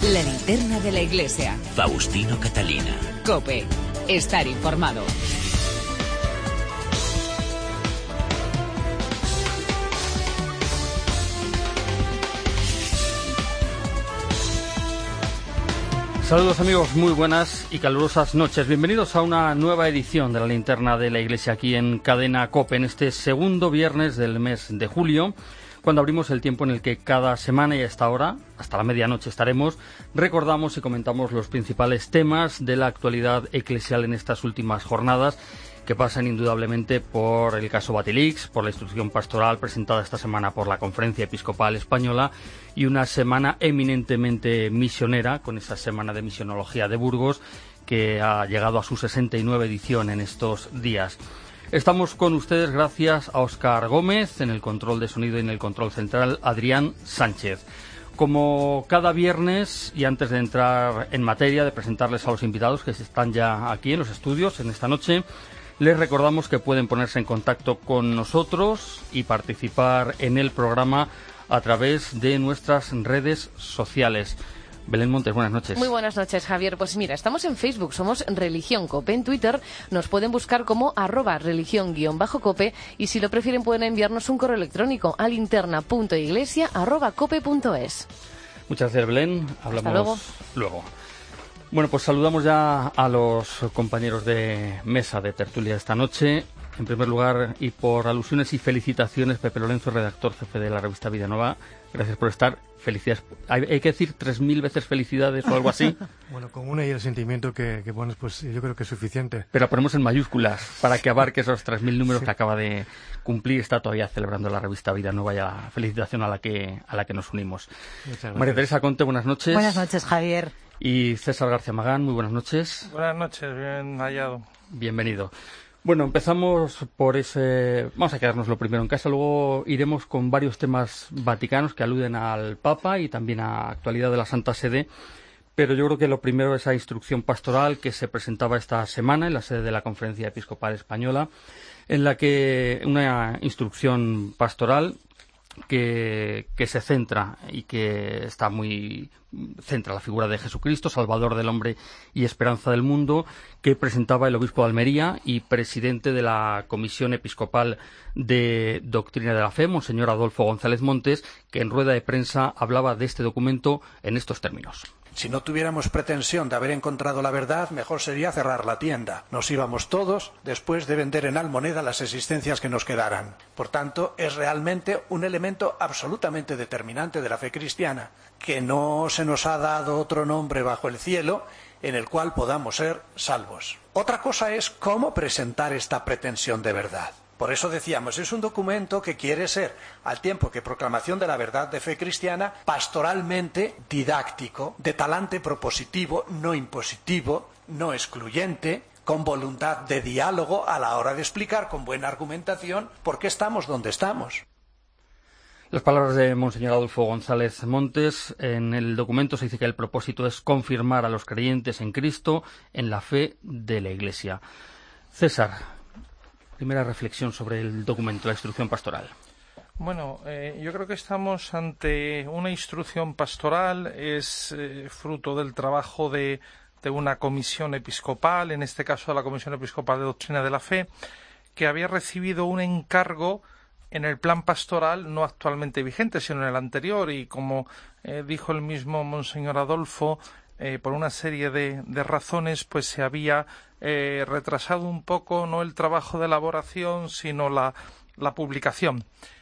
La linterna de la iglesia. Faustino Catalina. COPE. Estar informado. Saludos amigos, muy buenas y calurosas noches. Bienvenidos a una nueva edición de la linterna de la iglesia aquí en Cadena COPE, en este segundo viernes del mes de julio, cuando abrimos el tiempo en el que cada semana y a esta hora, hasta la medianoche estaremos, recordamos y comentamos los principales temas de la actualidad eclesial en estas últimas jornadas, que pasan indudablemente por el caso Batilix, por la instrucción pastoral presentada esta semana por la Conferencia Episcopal Española y una semana eminentemente misionera, con esa Semana de Misionología de Burgos, que ha llegado a su 69 edición en estos días. Estamos con ustedes gracias a Óscar Gómez en el control de sonido y en el control central, Adrián Sánchez. Como cada viernes, y antes de entrar en materia, de presentarles a los invitados que están ya aquí en los estudios en esta noche, les recordamos que pueden ponerse en contacto con nosotros y participar en el programa a través de nuestras redes sociales. Belén Montes, buenas noches. Muy buenas noches, Javier. Pues mira, estamos en Facebook, somos Religión Cope. En Twitter nos pueden buscar como @religión_cope y si lo prefieren pueden enviarnos un correo electrónico a linterna.iglesia@cope.es. Muchas gracias, Belén. Hablamos luego. Bueno, pues saludamos ya a los compañeros de mesa de tertulia esta noche. En primer lugar, y por alusiones y felicitaciones, Pepe Lorenzo, redactor jefe de la revista Vida Nueva. Gracias por estar. Felicidades. Hay que decir 3000 veces felicidades o algo así. Bueno, con una y el sentimiento que pones, pues yo creo que es suficiente. Pero la ponemos en mayúsculas para que abarque esos 3000 números que acaba de cumplir. Está todavía celebrando la revista Vida Nueva y la felicitación a la que nos unimos. María Teresa Conte, buenas noches. Buenas noches, Javier. Y César García Magán, muy buenas noches. Buenas noches, bien hallado. Bienvenido. Bueno, empezamos por ese... Vamos a quedarnos lo primero en casa, luego iremos con varios temas vaticanos que aluden al Papa y también a actualidad de la Santa Sede, pero yo creo que lo primero es esa instrucción pastoral que se presentaba esta semana en la sede de la Conferencia Episcopal Española, en la que una instrucción pastoral que se centra y que está muy centra la figura de Jesucristo, Salvador del hombre y esperanza del mundo, que presentaba el obispo de Almería y presidente de la Comisión Episcopal de Doctrina de la Fe, Monseñor Adolfo González Montes, que en rueda de prensa hablaba de este documento en estos términos. Si no tuviéramos pretensión de haber encontrado la verdad, mejor sería cerrar la tienda. Nos íbamos todos después de vender en almoneda las existencias que nos quedaran. Por tanto, es realmente un elemento absolutamente determinante de la fe cristiana, que no se nos ha dado otro nombre bajo el cielo en el cual podamos ser salvos. Otra cosa es cómo presentar esta pretensión de verdad. Por eso decíamos, es un documento que quiere ser, al tiempo que proclamación de la verdad de fe cristiana, pastoralmente didáctico, de talante propositivo, no impositivo, no excluyente, con voluntad de diálogo a la hora de explicar con buena argumentación por qué estamos donde estamos. Las palabras de Monseñor Adolfo González Montes. En el documento se dice que el propósito es confirmar a los creyentes en Cristo en la fe de la Iglesia. César, primera reflexión sobre el documento, la instrucción pastoral. Bueno, yo creo que estamos ante una instrucción pastoral, es fruto del trabajo de una comisión episcopal, en este caso la Comisión Episcopal de Doctrina de la Fe, que había recibido un encargo en el plan pastoral no actualmente vigente, sino en el anterior, y como dijo el mismo Monseñor Adolfo, por una serie de razones, pues se había retrasado un poco no el trabajo de elaboración, sino la publicación.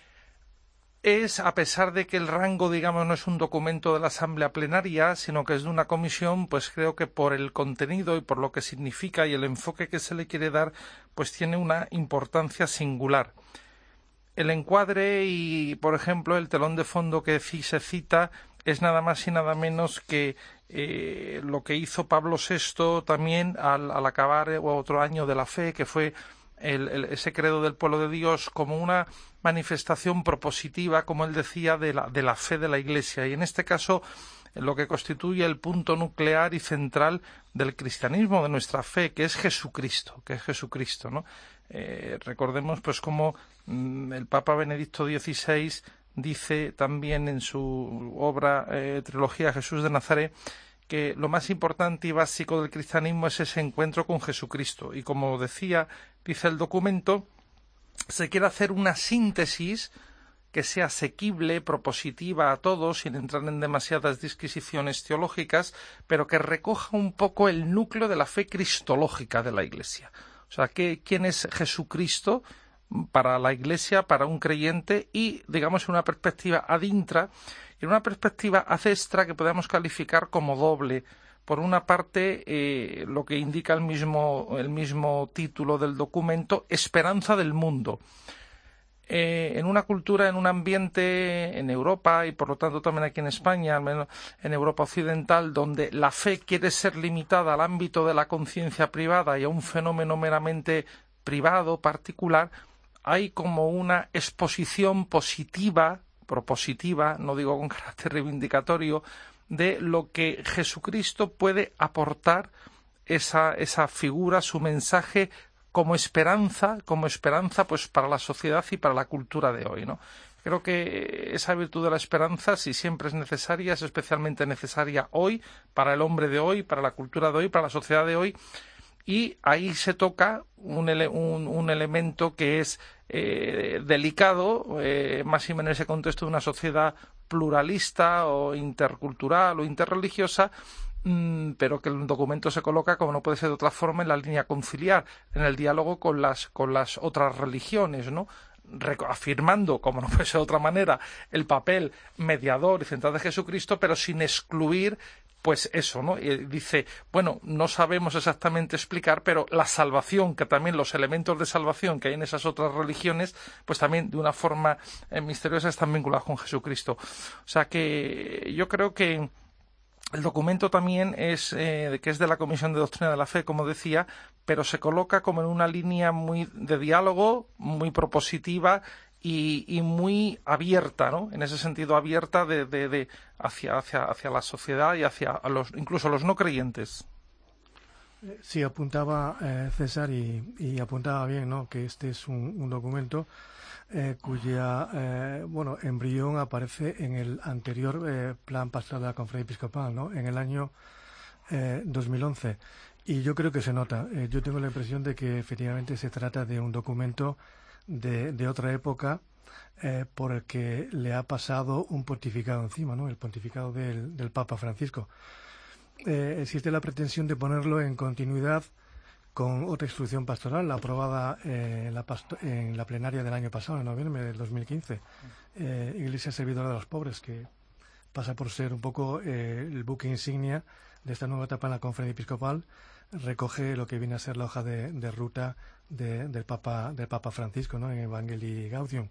Es, a pesar de que el rango, digamos, no es un documento de la Asamblea Plenaria, sino que es de una comisión, pues creo que por el contenido y por lo que significa y el enfoque que se le quiere dar, pues tiene una importancia singular. El encuadre y, por ejemplo, el telón de fondo que se cita es nada más y nada menos que lo que hizo Pablo VI también al acabar otro año de la fe, que fue ese credo del pueblo de Dios como una manifestación propositiva, como él decía, de la fe de la Iglesia. Y en este caso, lo que constituye el punto nuclear y central del cristianismo, de nuestra fe, que es Jesucristo, ¿no? Recordemos pues cómo el Papa Benedicto XVI dice también en su obra Trilogía Jesús de Nazaret que lo más importante y básico del cristianismo es ese encuentro con Jesucristo. Y como decía, dice el documento, se quiere hacer una síntesis que sea asequible, propositiva a todos, sin entrar en demasiadas disquisiciones teológicas, pero que recoja un poco el núcleo de la fe cristológica de la Iglesia. O sea, ¿quién es Jesucristo para la Iglesia, para un creyente? Y, digamos, en una perspectiva ad intra, y en una perspectiva ad extra que podemos calificar como doble. Por una parte, lo que indica el mismo título del documento, esperanza del mundo. En una cultura, en un ambiente en Europa y por lo tanto también aquí en España, al menos en Europa occidental, donde la fe quiere ser limitada al ámbito de la conciencia privada y a un fenómeno meramente privado, particular, hay como una exposición positiva, propositiva, no digo con carácter reivindicatorio, de lo que Jesucristo puede aportar esa figura, su mensaje como esperanza pues para la sociedad y para la cultura de hoy, ¿no? Creo que esa virtud de la esperanza, si siempre es necesaria, es especialmente necesaria hoy, para el hombre de hoy, para la cultura de hoy, para la sociedad de hoy, y ahí se toca un elemento que es delicado, más y menos en ese contexto de una sociedad pluralista o intercultural o interreligiosa, pero que el documento se coloca, como no puede ser de otra forma, en la línea conciliar, en el diálogo con las otras religiones, ¿no? Afirmando, como no puede ser de otra manera, el papel mediador y central de Jesucristo, pero sin excluir pues eso, ¿no? Y dice, bueno, no sabemos exactamente explicar, pero la salvación, que también los elementos de salvación que hay en esas otras religiones, pues también de una forma misteriosa están vinculados con Jesucristo. O sea que yo creo que el documento también que es de la Comisión de Doctrina de la Fe, como decía, pero se coloca como en una línea muy de diálogo, muy propositiva y muy abierta, ¿no? En ese sentido abierta hacia la sociedad y hacia incluso los no creyentes. Sí, apuntaba César y apuntaba bien, ¿no? Que este es un documento cuya embrión aparece en el anterior plan pastoral de la Conferencia Episcopal, ¿no? En el año 2011. Y yo creo que se nota. Yo tengo la impresión de que efectivamente se trata de un documento de otra época por el que le ha pasado un pontificado encima, ¿no? El pontificado del Papa Francisco. Existe la pretensión de ponerlo en continuidad con otra instrucción pastoral aprobada en la plenaria del año pasado, en noviembre del 2015, Iglesia Servidora de los Pobres, que pasa por ser un poco el buque insignia de esta nueva etapa en la Conferencia Episcopal. Recoge lo que viene a ser la hoja de ruta del Papa Francisco, ¿no? En Evangelii Gaudium.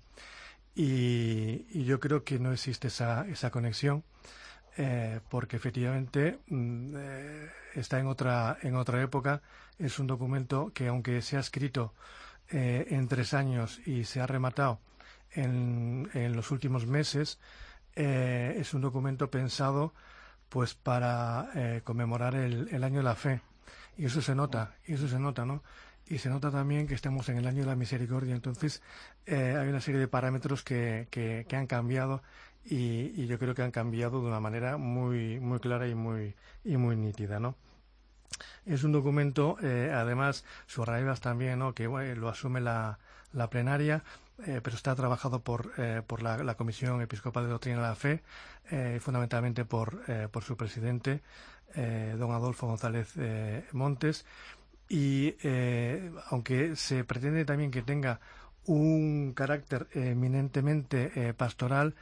Y yo creo que no existe esa conexión, porque efectivamente está en otra época. Es un documento que, aunque se ha escrito en 3 años y se ha rematado en los últimos meses, es un documento pensado pues para conmemorar el año de la fe. Y eso se nota, ¿no? Y se nota también que estamos en el año de la misericordia. Entonces hay una serie de parámetros que han cambiado y yo creo que han cambiado de una manera muy muy clara y muy nítida, ¿no? Es un documento, además, subrayas también, ¿no? Que lo asume la plenaria, pero está trabajado por la Comisión Episcopal de Doctrina de la Fe, fundamentalmente por su presidente, don Adolfo González Montes, y aunque se pretende también que tenga un carácter eminentemente pastoral,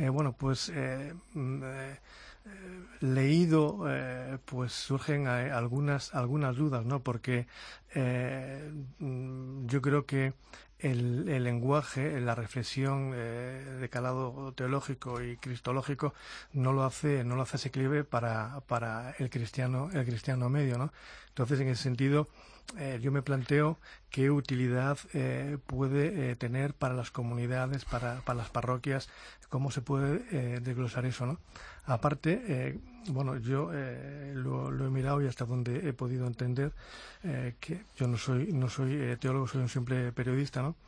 leído, pues surgen algunas dudas, ¿no? Porque yo creo que el lenguaje, la reflexión de calado teológico y cristológico no lo hace asequible para el cristiano medio, ¿no? Entonces, en ese sentido, yo me planteo qué utilidad puede tener para las comunidades, para las parroquias, cómo se puede desglosar eso, ¿no? Aparte, yo lo he mirado y hasta donde he podido entender, que yo no soy teólogo, soy un simple periodista, ¿no?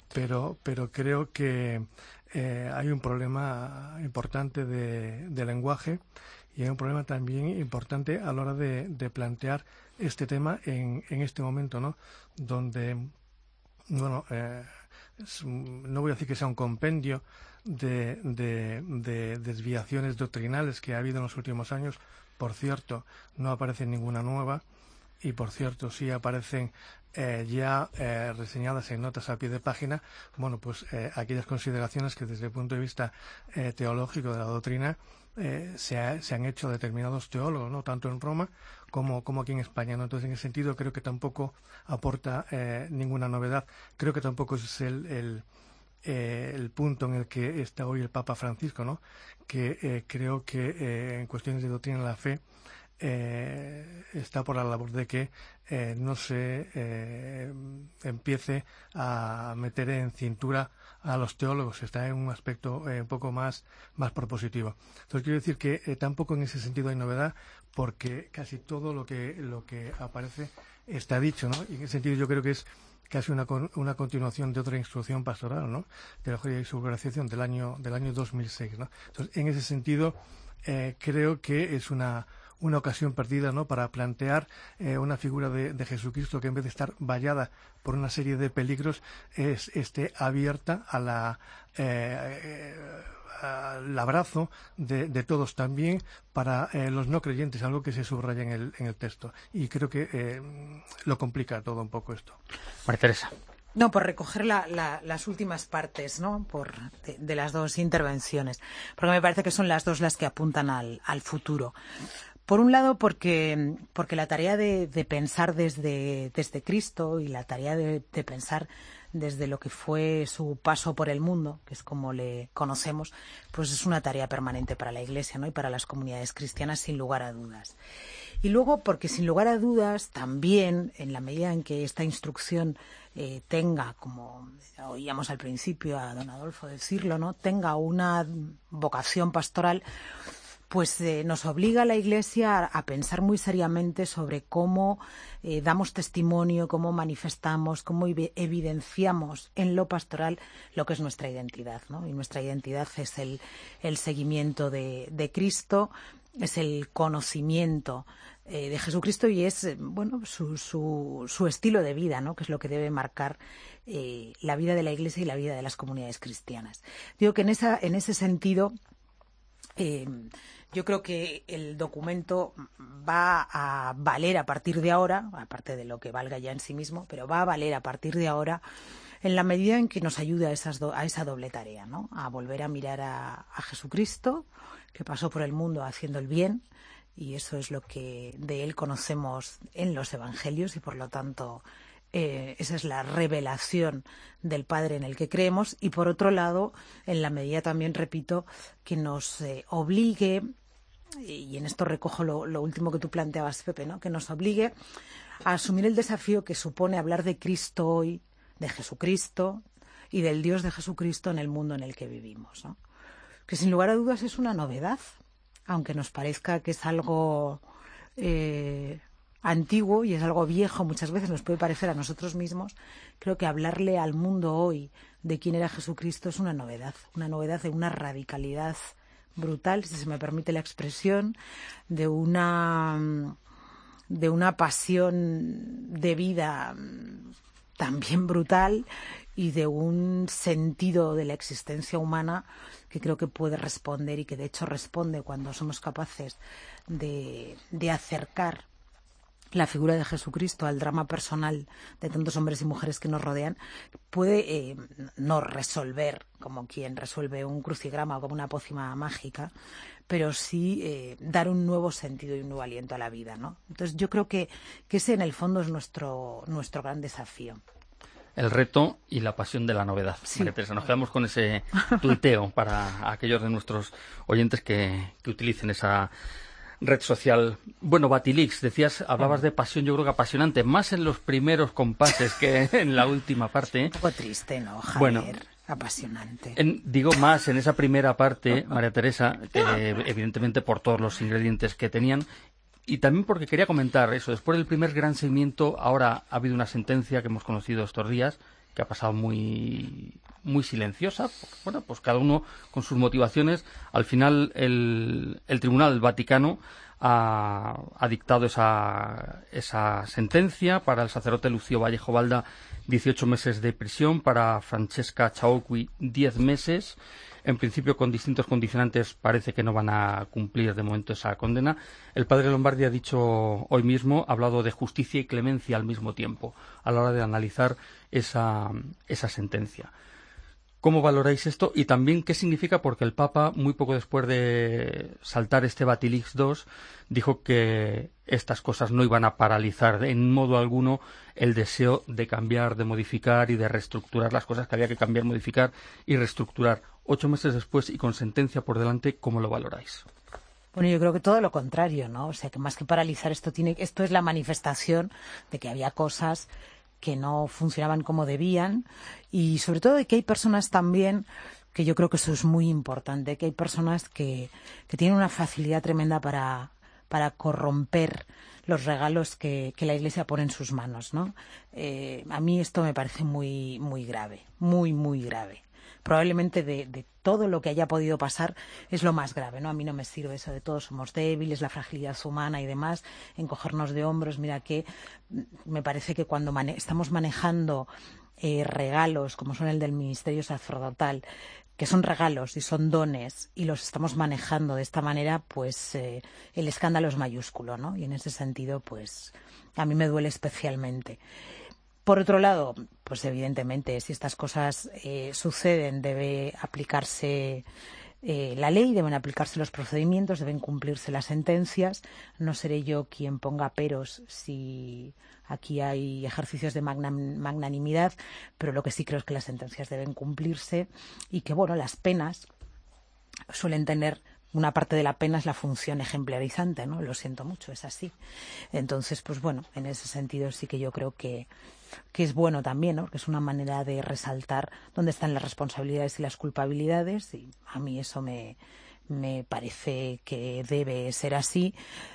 pero creo que hay un problema importante de lenguaje y hay un problema también importante a la hora de plantear este tema en este momento, ¿no? Donde, bueno, no voy a decir que sea un compendio de desviaciones doctrinales que ha habido en los últimos años. Por cierto, no aparece ninguna nueva y, por cierto, sí aparecen ya reseñadas en notas a pie de página, bueno, pues aquellas consideraciones que desde el punto de vista teológico de la doctrina se han hecho determinados teólogos, ¿no? Tanto en Roma como aquí en España, ¿no? Entonces, en ese sentido, creo que tampoco aporta ninguna novedad. Creo que tampoco es el punto en el que está hoy el Papa Francisco, ¿no? Que creo que en cuestiones de doctrina de la fe está por la labor de que no se empiece a meter en cintura a los teólogos, está en un aspecto un poco más propositivo. Entonces quiero decir que tampoco en ese sentido hay novedad, porque casi todo lo que aparece está dicho, ¿no? Y en ese sentido yo creo que es casi una continuación de otra instrucción pastoral, ¿no? Teología y su organización del año 2006, ¿no? Entonces, en ese sentido, creo que es una ocasión perdida, ¿no? Para plantear una figura de Jesucristo que, en vez de estar vallada por una serie de peligros, esté abierta al abrazo de todos, también para los no creyentes, algo que se subraya en el texto. Y creo que lo complica todo un poco esto. María Teresa. No, por recoger las últimas partes, ¿no? De las dos intervenciones, porque me parece que son las dos las que apuntan al futuro. Por un lado, porque la tarea de pensar desde Cristo y la tarea de pensar desde lo que fue su paso por el mundo, que es como le conocemos, pues es una tarea permanente para la Iglesia, ¿no? Y para las comunidades cristianas, sin lugar a dudas. Y luego, porque sin lugar a dudas, también, en la medida en que esta instrucción tenga, como oíamos al principio a don Adolfo decirlo, ¿no? Tenga una vocación pastoral, pues nos obliga a la Iglesia a pensar muy seriamente sobre cómo damos testimonio, cómo manifestamos, cómo evidenciamos en lo pastoral lo que es nuestra identidad, ¿no? Y nuestra identidad es el seguimiento de Cristo, es el conocimiento de Jesucristo y es, bueno, su estilo de vida, ¿no? Que es lo que debe marcar la vida de la Iglesia y la vida de las comunidades cristianas. Digo que en ese sentido, yo creo que el documento va a valer a partir de ahora, aparte de lo que valga ya en sí mismo, pero va a valer a partir de ahora en la medida en que nos ayude a esa doble tarea, ¿no? A volver a mirar a Jesucristo, que pasó por el mundo haciendo el bien, y eso es lo que de él conocemos en los evangelios, y por lo tanto esa es la revelación del Padre en el que creemos. Y por otro lado, en la medida también, repito, que nos obligue, y en esto recojo lo último que tú planteabas, Pepe, ¿no? Que nos obligue a asumir el desafío que supone hablar de Cristo hoy, de Jesucristo y del Dios de Jesucristo en el mundo en el que vivimos, ¿no? Que sin lugar a dudas es una novedad, aunque nos parezca que es algo antiguo y es algo viejo, muchas veces nos puede parecer a nosotros mismos. Creo que hablarle al mundo hoy de quién era Jesucristo es una novedad de una radicalidad brutal, si se me permite la expresión, de una pasión de vida también brutal y de un sentido de la existencia humana que creo que puede responder, y que de hecho responde cuando somos capaces de acercar la figura de Jesucristo al drama personal de tantos hombres y mujeres que nos rodean. Puede no resolver como quien resuelve un crucigrama o como una pócima mágica, pero sí dar un nuevo sentido y un nuevo aliento a la vida, ¿no? Entonces yo creo que ese en el fondo es nuestro gran desafío. El reto y la pasión de la novedad. Sí. María Teresa, nos quedamos con ese tuiteo para aquellos de nuestros oyentes que utilicen esa red social. Bueno, Batilix, hablabas de pasión, yo creo que apasionante, más en los primeros compases que en la última parte. Un poco triste, ¿no, Javier? Bueno, apasionante. Digo más en esa primera parte, María Teresa, evidentemente por todos los ingredientes que tenían, y también porque quería comentar eso. Después del primer gran seguimiento, ahora ha habido una sentencia que hemos conocido estos días, que ha pasado muy silenciosa. Bueno, pues cada uno con sus motivaciones. Al final el Tribunal Vaticano ha dictado esa sentencia para el sacerdote Lucio Vallejo Balda, 18 meses de prisión, para Francesca Chaocqui 10 meses. En principio, con distintos condicionantes, parece que no van a cumplir de momento esa condena. El padre Lombardi ha dicho hoy mismo, ha hablado de justicia y clemencia al mismo tiempo, a la hora de analizar esa sentencia. ¿Cómo valoráis esto? Y también, ¿qué significa? Porque el Papa, muy poco después de saltar este Batilix 2, dijo que estas cosas no iban a paralizar en modo alguno el deseo de cambiar, de modificar y de reestructurar las cosas que había que cambiar, modificar y reestructurar. 8 meses después y con sentencia por delante, ¿cómo lo valoráis? Bueno, yo creo que todo lo contrario, ¿no? O sea, que más que paralizar esto es la manifestación de que había cosas que no funcionaban como debían, y sobre todo de que hay personas también, que yo creo que eso es muy importante, que hay personas que tienen una facilidad tremenda para corromper los regalos que la Iglesia pone en sus manos, ¿no? A mí esto me parece muy, muy grave, muy, muy grave. Probablemente de todo lo que haya podido pasar es lo más grave, ¿no? A mí no me sirve eso de todos somos débiles, la fragilidad humana y demás, encogernos de hombros. Mira que me parece que cuando estamos manejando regalos como son el del ministerio sacerdotal, que son regalos y son dones, y los estamos manejando de esta manera, pues el escándalo es mayúsculo, ¿no? Y en ese sentido, pues a mí me duele especialmente. Por otro lado, pues evidentemente, si estas cosas suceden, debe aplicarse la ley, deben aplicarse los procedimientos, deben cumplirse las sentencias. No seré yo quien ponga peros si aquí hay ejercicios de magnanimidad, pero lo que sí creo es que las sentencias deben cumplirse y que, bueno, las penas suelen tener... Una parte de la pena es la función ejemplarizante, ¿no? Lo siento mucho, es así. Entonces, pues bueno, en ese sentido sí que yo creo que es bueno también, ¿no? Que es una manera de resaltar dónde están las responsabilidades y las culpabilidades, y a mí eso me parece que debe ser así.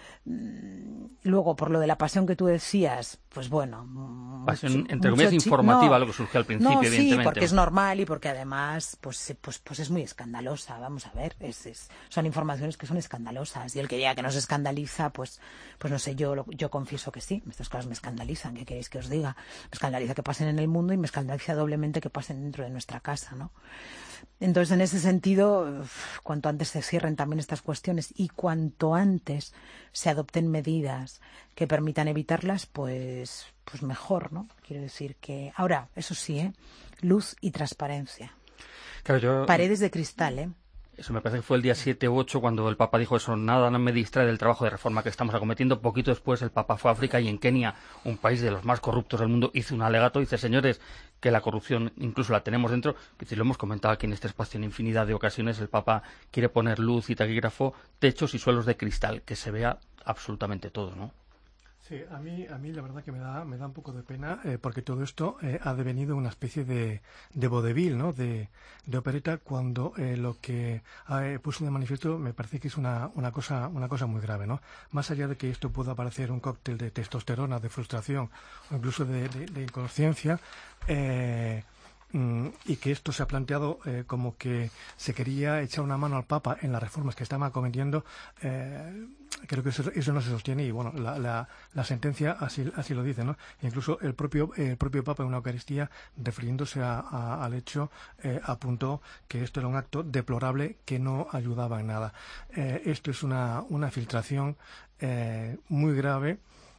Luego, por lo de la pasión que tú decías, pues bueno... Pasión, entre comillas, informativa, lo que surgió al principio, evidentemente. Sí, porque es normal y porque además pues es muy escandalosa. Vamos a ver, son informaciones que son escandalosas. Y el que diga que no se escandaliza, pues no sé, yo confieso que sí. Estas cosas me escandalizan, ¿qué queréis que os diga? Me escandaliza que pasen en el mundo y me escandaliza doblemente que pasen dentro de nuestra casa, ¿no? Entonces, en ese sentido, cuanto antes se cierren también estas cuestiones y cuanto antes se adopten medidas que permitan evitarlas, pues mejor, ¿no? Quiero decir que... Ahora, eso sí, luz y transparencia. Claro, Paredes de cristal, Eso me parece que fue el día 7 u 8 cuando el Papa dijo eso, nada no me distrae del trabajo de reforma que estamos acometiendo. Poquito después el Papa fue a África y en Kenia, un país de los más corruptos del mundo, hizo un alegato y dice, señores, que la corrupción incluso la tenemos dentro. Y lo hemos comentado aquí en este espacio en infinidad de ocasiones, el Papa quiere poner luz y taquígrafo, techos y suelos de cristal, que se vea absolutamente todo, ¿no? Sí, a mí la verdad que me da un poco de pena porque todo esto ha devenido una especie de vodevil, ¿no? De opereta, cuando lo que puso de manifiesto me parece que es una cosa muy grave, ¿no? Más allá de que esto pueda parecer un cóctel de testosterona, de frustración o incluso de inconsciencia, y que esto se ha planteado como que se quería echar una mano al Papa en las reformas que estaba cometiendo, creo que eso no se sostiene y bueno, la sentencia así lo dice, ¿no? Incluso el propio Papa en una Eucaristía, refiriéndose al hecho, apuntó que esto era un acto deplorable que no ayudaba en nada. Esto es una filtración muy grave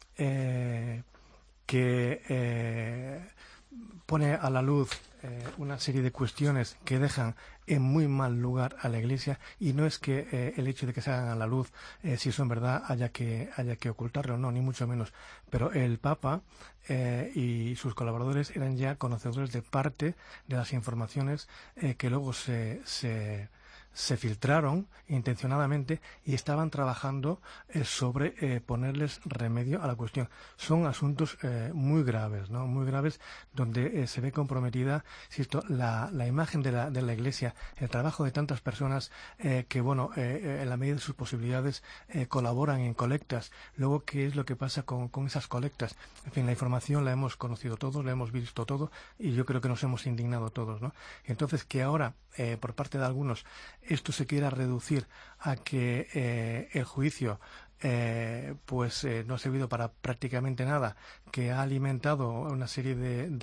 que pone a la luz una serie de cuestiones que dejan en muy mal lugar a la Iglesia, y no es que el hecho de que se hagan a la luz, si eso en verdad haya que ocultarlo, no, ni mucho menos, pero el Papa y sus colaboradores eran ya conocedores de parte de las informaciones que luego se se filtraron intencionadamente y estaban trabajando sobre ponerles remedio a la cuestión. Son asuntos muy graves, ¿no? Muy graves, donde se ve comprometida, insisto, la imagen de la Iglesia, el trabajo de tantas personas que, bueno, en la medida de sus posibilidades colaboran en colectas. Luego, ¿qué es lo que pasa con esas colectas? En fin, la información la hemos conocido todos, la hemos visto todo, y yo creo que nos hemos indignado todos, ¿no? Entonces, que ahora, por parte de algunos, esto se quiera reducir a que el juicio no ha servido para prácticamente nada, que ha alimentado una serie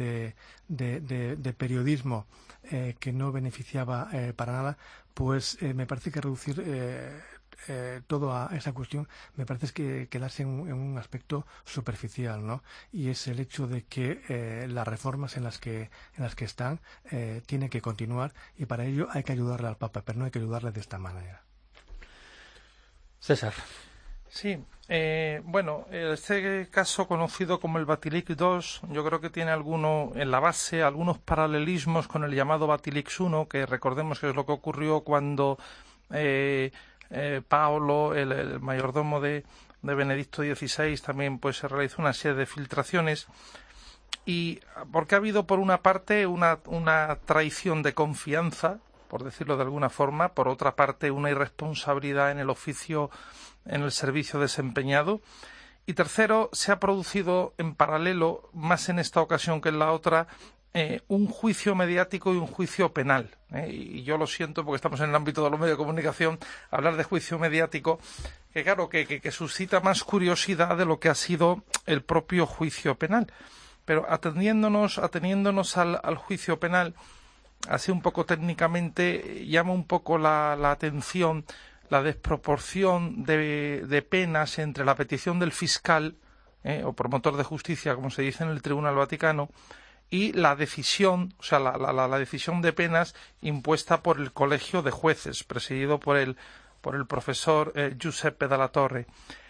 de periodismo que no beneficiaba para nada, pues me parece que reducir todo a esa cuestión me parece que quedarse en un aspecto superficial, ¿no? Y es el hecho de que las reformas en las que están tienen que continuar, y para ello hay que ayudarle al Papa, pero no hay que ayudarle de esta manera. César. Sí, este caso conocido como el Batilic II, yo creo que tiene en la base algunos paralelismos con el llamado Batilic I, que recordemos que es lo que ocurrió cuando Paolo, el mayordomo de Benedicto XVI, también pues se realizó una serie de filtraciones, y porque ha habido por una parte una traición de confianza, por decirlo de alguna forma, por otra parte una irresponsabilidad en el oficio, en el servicio desempeñado, y tercero, se ha producido en paralelo, más en esta ocasión que en la otra, un juicio mediático y un juicio penal. Y yo lo siento porque estamos en el ámbito de los medios de comunicación, hablar de juicio mediático, que claro, que suscita más curiosidad de lo que ha sido el propio juicio penal. Pero ateniéndonos al juicio penal, así un poco técnicamente, llama un poco la atención la desproporción de penas entre la petición del fiscal o promotor de justicia, como se dice en el Tribunal Vaticano, y la decisión, o sea, la decisión de penas impuesta por el Colegio de Jueces, presidido por el profesor Giuseppe Dalla Torre.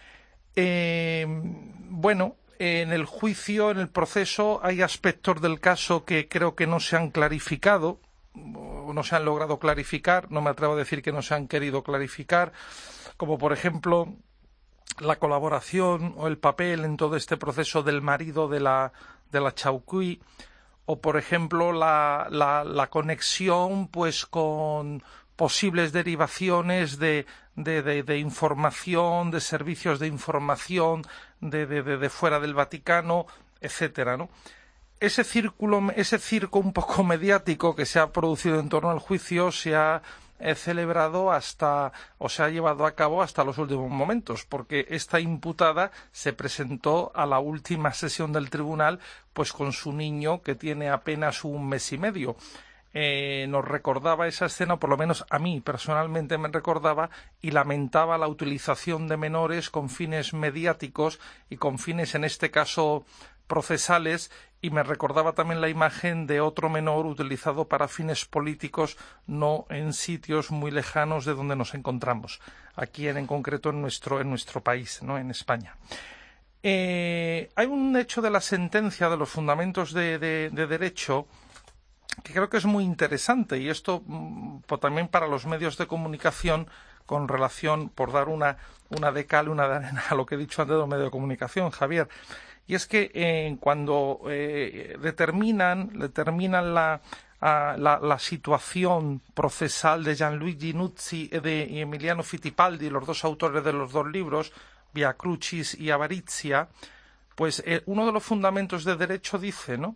En el juicio, en el proceso, hay aspectos del caso que creo que no se han clarificado, o no se han logrado clarificar, no me atrevo a decir que no se han querido clarificar, como por ejemplo la colaboración o el papel en todo este proceso del marido de la Chauquí, o por ejemplo la conexión pues con posibles derivaciones de información, de servicios de información de fuera del Vaticano, etcétera, ¿no? Ese circo un poco mediático que se ha producido en torno al juicio se ha celebrado se ha llevado a cabo hasta los últimos momentos, porque esta imputada se presentó a la última sesión del tribunal pues con su niño, que tiene apenas un mes y medio. Nos recordaba esa escena, por lo menos a mí personalmente me recordaba, y lamentaba la utilización de menores con fines mediáticos y con fines, en este caso, procesales, y me recordaba también la imagen de otro menor utilizado para fines políticos, no en sitios muy lejanos de donde nos encontramos, aquí en concreto en nuestro país, ¿no? En España. Hay un hecho de la sentencia de los fundamentos de derecho que creo que es muy interesante, y esto también para los medios de comunicación, con relación, por dar una de cal, una de arena a lo que he dicho antes de los medios de comunicación, Javier. Y es que cuando determinan la situación procesal de Gianluigi Nuzzi y Emiliano Fittipaldi, los dos autores de los dos libros, Via Crucis y Avarizia, pues uno de los fundamentos de derecho dice, ¿no?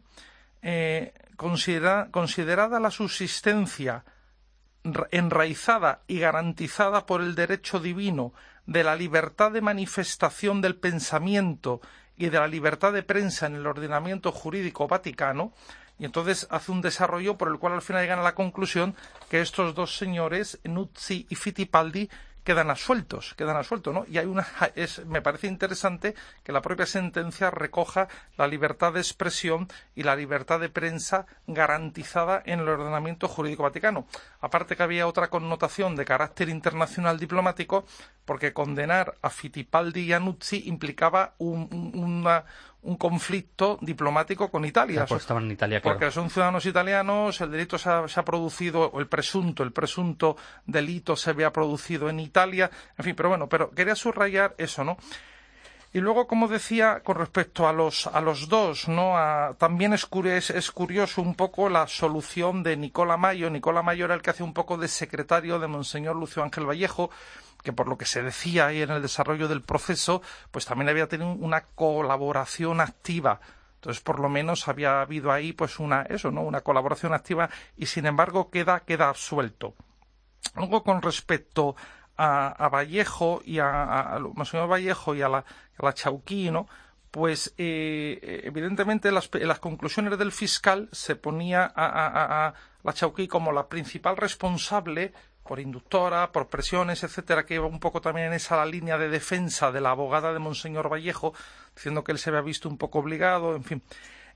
Considerada la subsistencia enraizada y garantizada por el derecho divino de la libertad de manifestación del pensamiento y de la libertad de prensa en el ordenamiento jurídico vaticano, y entonces hace un desarrollo por el cual al final llegan a la conclusión que estos dos señores, Nuzzi y Fittipaldi, quedan absueltos, ¿no? Y me parece interesante que la propia sentencia recoja la libertad de expresión y la libertad de prensa garantizada en el ordenamiento jurídico vaticano. Aparte que había otra connotación de carácter internacional diplomático, porque condenar a Fittipaldi y a Nuzzi implicaba un conflicto diplomático con Italia. Pues estaban en Italia, claro. Porque son ciudadanos italianos, el delito se ha producido, o el presunto delito se había producido en Italia, en fin, pero quería subrayar eso, ¿no? Y luego, como decía, con respecto a los dos, ¿no? También es curioso un poco la solución de Nicola Mayo. Nicola Mayo era el que hace un poco de secretario de Monseñor Lucio Ángel Vallejo, que por lo que se decía ahí en el desarrollo del proceso, pues también había tenido una colaboración activa. Entonces, por lo menos había habido ahí pues una colaboración activa, y sin embargo queda absuelto. Luego, con respecto a Vallejo y a Monseñor Vallejo y a la Chauquí, ¿no? Pues evidentemente en las conclusiones del fiscal se ponía a la Chauquí como la principal responsable por inductora, por presiones, etcétera, que iba un poco también en esa línea de defensa de la abogada de Monseñor Vallejo, diciendo que él se había visto un poco obligado, en fin.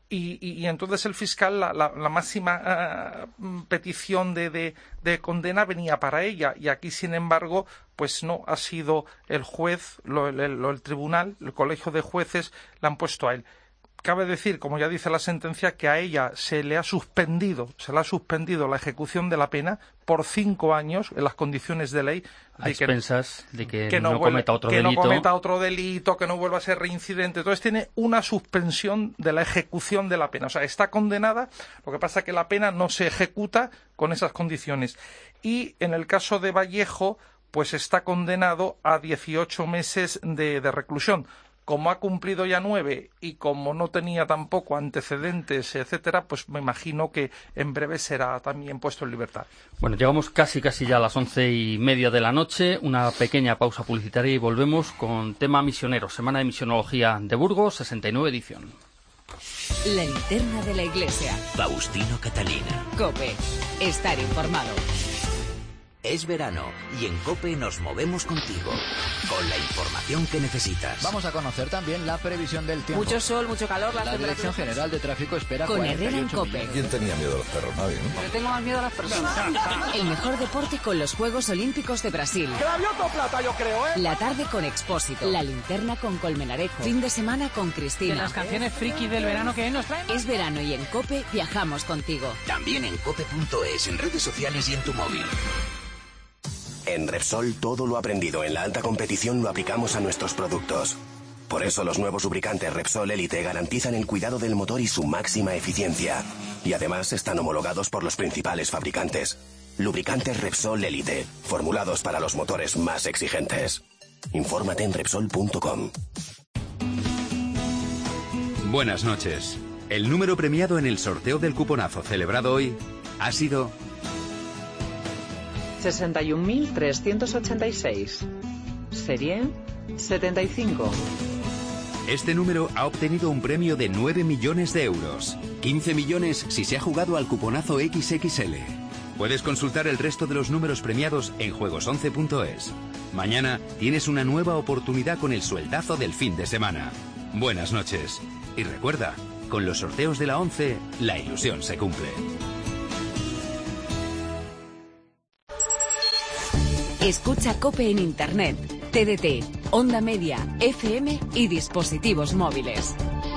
Y entonces el fiscal, la máxima petición de condena venía para ella, y aquí, sin embargo, pues no, ha sido el juez, el tribunal, el colegio de jueces, le han puesto a él. Cabe decir, como ya dice la sentencia, que a ella se le ha suspendido la ejecución de la pena por 5 años en las condiciones de ley. A expensas de que no cometa otro delito. Que no cometa otro delito, que no vuelva a ser reincidente. Entonces tiene una suspensión de la ejecución de la pena. O sea, está condenada, lo que pasa es que la pena no se ejecuta con esas condiciones. Y en el caso de Vallejo, pues está condenado a 18 meses de reclusión. Como ha cumplido ya 9 y como no tenía tampoco antecedentes, etcétera, pues me imagino que en breve será también puesto en libertad. Bueno, llegamos casi ya a las 11:30 de la noche, una pequeña pausa publicitaria y volvemos con tema misioneros, Semana de Misionología de Burgos, 69 edición. La linterna de la iglesia. Faustino Catalina. COPE. Estar informado. Es verano y en COPE nos movemos contigo, con la información que necesitas. Vamos a conocer también la previsión del tiempo. Mucho sol, mucho calor. La Dirección General de Tráfico espera con Herrera en COPE. ¿Quién tenía miedo a los perros? Nadie, ¿no? Yo tengo más miedo a las personas. El mejor deporte con los Juegos Olímpicos de Brasil. Gravioto plata, yo creo, ¿eh? La tarde con Expósito. La linterna con Colmenarejo. Fin de semana con Cristina. De las canciones friki del verano que nos traen. Es verano y en COPE viajamos contigo. También en cope.es, en redes sociales y en tu móvil. En Repsol todo lo aprendido en la alta competición lo aplicamos a nuestros productos. Por eso los nuevos lubricantes Repsol Elite garantizan el cuidado del motor y su máxima eficiencia. Y además están homologados por los principales fabricantes. Lubricantes Repsol Elite, formulados para los motores más exigentes. Infórmate en Repsol.com. Buenas noches. El número premiado en el sorteo del cuponazo celebrado hoy ha sido 61.386. Serie 75. Este número ha obtenido un premio de 9 millones de euros. 15 millones si se ha jugado al cuponazo XXL. Puedes consultar el resto de los números premiados en juegos11.es. Mañana tienes una nueva oportunidad con el sueldazo del fin de semana. Buenas noches. Y recuerda, con los sorteos de la 11, la ilusión se cumple. Escucha COPE en Internet, TDT, Onda Media, FM y dispositivos móviles.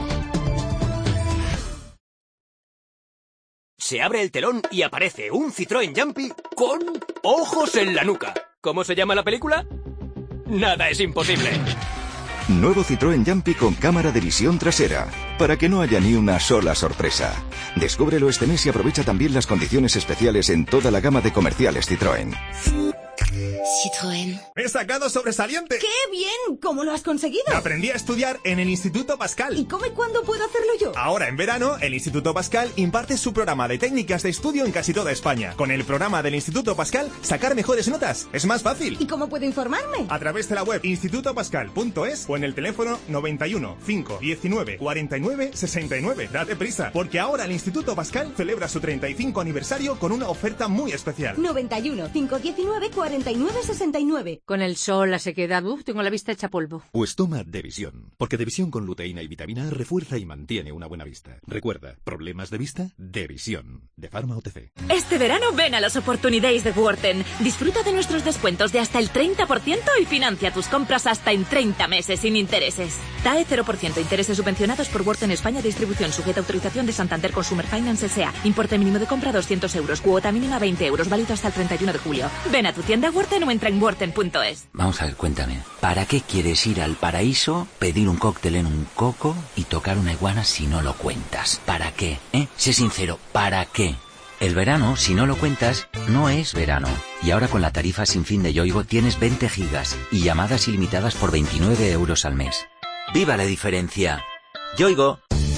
Se abre el telón y aparece un Citroën Jumpy con ojos en la nuca. ¿Cómo se llama la película? Nada es imposible. Nuevo Citroën Jumpy con cámara de visión trasera, para que no haya ni una sola sorpresa. Descúbrelo este mes y aprovecha también las condiciones especiales en toda la gama de comerciales Citroën. Citroën. ¡He sacado sobresaliente! ¡Qué bien! ¿Cómo lo has conseguido? Aprendí a estudiar en el Instituto Pascal. ¿Y cómo y cuándo puedo hacerlo yo? Ahora, en verano, el Instituto Pascal imparte su programa de técnicas de estudio en casi toda España. Con el programa del Instituto Pascal, sacar mejores notas es más fácil. ¿Y cómo puedo informarme? A través de la web institutopascal.es o en el teléfono 91 519 49 69. Date prisa, porque ahora el Instituto Pascal celebra su 35 aniversario con una oferta muy especial. 91 519 49 69,69. Con el sol, la sequedad, tengo la vista hecha polvo. Pues toma Devisión, porque Devisión con luteína y vitamina A refuerza y mantiene una buena vista. Recuerda, ¿problemas de vista? Devisión, de Pharma OTC. Este verano ven a los Opportunidays de Worten. Disfruta de nuestros descuentos de hasta el 30% y financia tus compras hasta en 30 meses sin intereses. TAE 0%, intereses subvencionados por Worten España, distribución sujeta a autorización de Santander Consumer Finance S.A. Importe mínimo de compra 200 euros, cuota mínima 20 euros, válido hasta el 31 de julio. Ven a tu tienda Worten o entra en worten.es. Vamos a ver, cuéntame. ¿Para qué quieres ir al paraíso, pedir un cóctel en un coco y tocar una iguana si no lo cuentas? ¿Para qué? Sé sincero, ¿para qué? El verano, si no lo cuentas, no es verano. Y ahora con la tarifa sin fin de Yoigo tienes 20 gigas y llamadas ilimitadas por 29 euros al mes. ¡Viva la diferencia! Yoigo.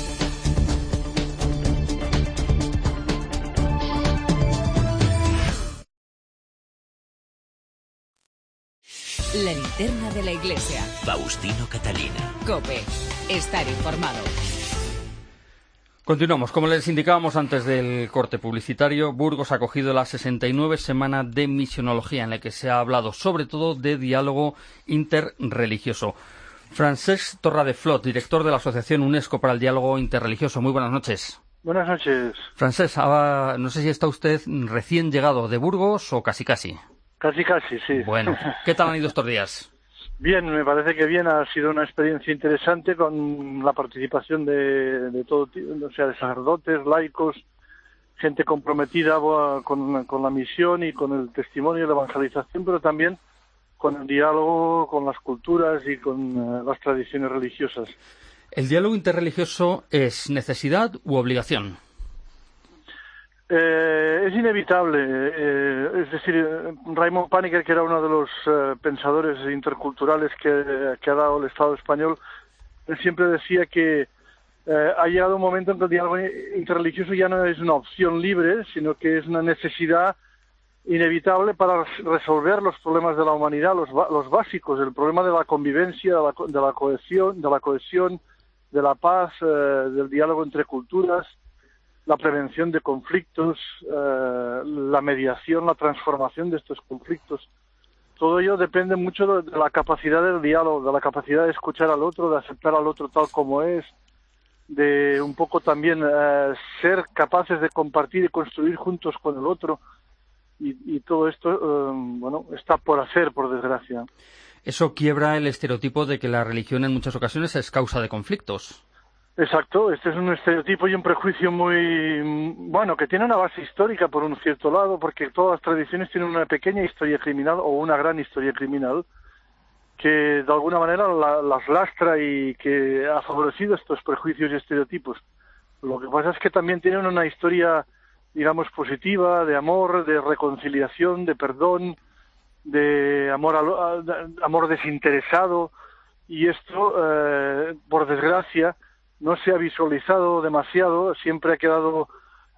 La linterna de la iglesia. Faustino Catalina. COPE. Estar informado. Continuamos. Como les indicábamos antes del corte publicitario, Burgos ha acogido la 69 Semana de Misionología, en la que se ha hablado sobre todo de diálogo interreligioso. Francesc Torradeflot, director de la Asociación UNESCO para el Diálogo Interreligioso. Muy buenas noches. Buenas noches. Francesc, no sé si está usted recién llegado de Burgos o casi. Casi, sí. Bueno, ¿qué tal han ido estos días? Bien, me parece que bien, ha sido una experiencia interesante con la participación de todo tipo, o sea, de sacerdotes, laicos, gente comprometida con la misión y con el testimonio y la evangelización, pero también con el diálogo con las culturas y con las tradiciones religiosas. ¿El diálogo interreligioso es necesidad u obligación? Es inevitable, es decir, Raymond Paniker, que era uno de los pensadores interculturales que ha dado el Estado español, él siempre decía que ha llegado un momento en que el diálogo interreligioso ya no es una opción libre, sino que es una necesidad inevitable para resolver los problemas de la humanidad, los básicos, el problema de la convivencia, de la cohesión, de la paz, del diálogo entre culturas, la prevención de conflictos, la mediación, la transformación de estos conflictos. Todo ello depende mucho de la capacidad del diálogo, de la capacidad de escuchar al otro, de aceptar al otro tal como es, de un poco también ser capaces de compartir y construir juntos con el otro. Y todo esto, está por hacer, por desgracia. Eso quiebra el estereotipo de que la religión en muchas ocasiones es causa de conflictos. Exacto, este es un estereotipo y un prejuicio que tiene una base histórica por un cierto lado, porque todas las tradiciones tienen una pequeña historia criminal o una gran historia criminal que de alguna manera las lastra y que ha favorecido estos prejuicios y estereotipos. Lo que pasa es que también tienen una historia, digamos, positiva, de amor, de reconciliación, de perdón, de amor desinteresado, y esto, por desgracia, no se ha visualizado demasiado, siempre ha quedado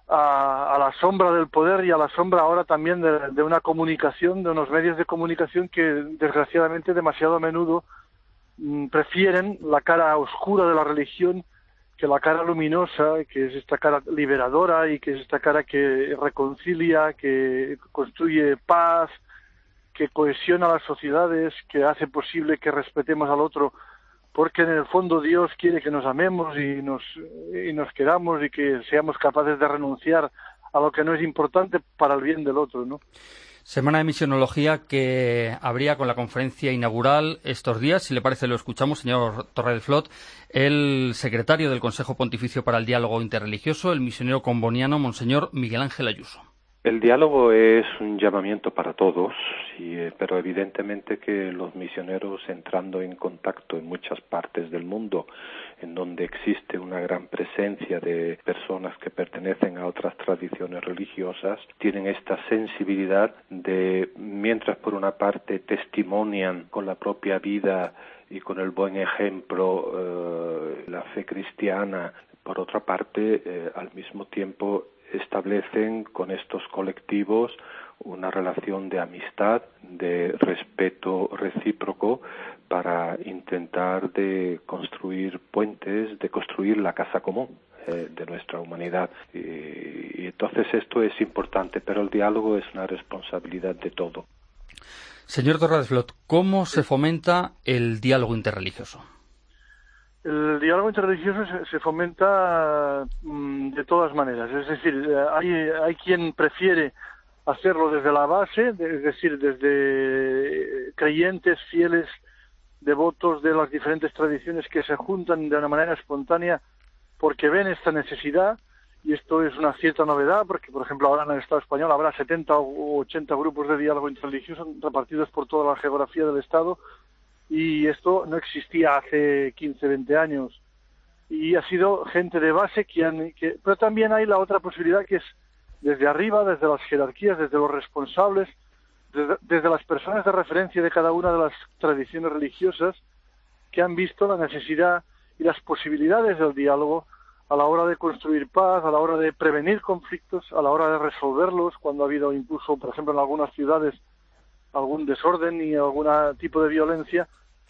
a la sombra del poder y a la sombra ahora también de una comunicación, de unos medios de comunicación que desgraciadamente demasiado a menudo prefieren la cara oscura de la religión que la cara luminosa, que es esta cara liberadora y que es esta cara que reconcilia, que construye paz, que cohesiona las sociedades, que hace posible que respetemos al otro, porque en el fondo Dios quiere que nos amemos y nos queramos y que seamos capaces de renunciar a lo que no es importante para el bien del otro, ¿no? Semana de Misionología que habría con la conferencia inaugural estos días. Si le parece, lo escuchamos, señor Torradeflot, el secretario del Consejo Pontificio para el Diálogo Interreligioso, el misionero comboniano, Monseñor Miguel Ángel Ayuso. El diálogo es un llamamiento para todos, pero evidentemente que los misioneros, entrando en contacto en muchas partes del mundo, en donde existe una gran presencia de personas que pertenecen a otras tradiciones religiosas, tienen esta sensibilidad de, mientras por una parte testimonian con la propia vida y con el buen ejemplo la fe cristiana, por otra parte, al mismo tiempo establecen con estos colectivos una relación de amistad, de respeto recíproco, para intentar de construir puentes, de construir la casa común de nuestra humanidad. Y entonces esto es importante, pero el diálogo es una responsabilidad de todo. Señor Torradeflot, ¿cómo se fomenta el diálogo interreligioso? El diálogo interreligioso se fomenta de todas maneras. Es decir, hay quien prefiere hacerlo desde la base, es decir, desde creyentes, fieles, devotos de las diferentes tradiciones que se juntan de una manera espontánea porque ven esta necesidad. Y esto es una cierta novedad, porque, por ejemplo, ahora en el Estado español habrá 70 o 80 grupos de diálogo interreligioso repartidos por toda la geografía del Estado, y esto no existía hace 15, 20 años. Y ha sido gente de base pero también hay la otra posibilidad, que es desde arriba, desde las jerarquías, desde los responsables, desde las personas de referencia de cada una de las tradiciones religiosas, que han visto la necesidad y las posibilidades del diálogo a la hora de construir paz, a la hora de prevenir conflictos, a la hora de resolverlos, cuando ha habido incluso, por ejemplo, en algunas ciudades, algún desorden y algún tipo de violencia.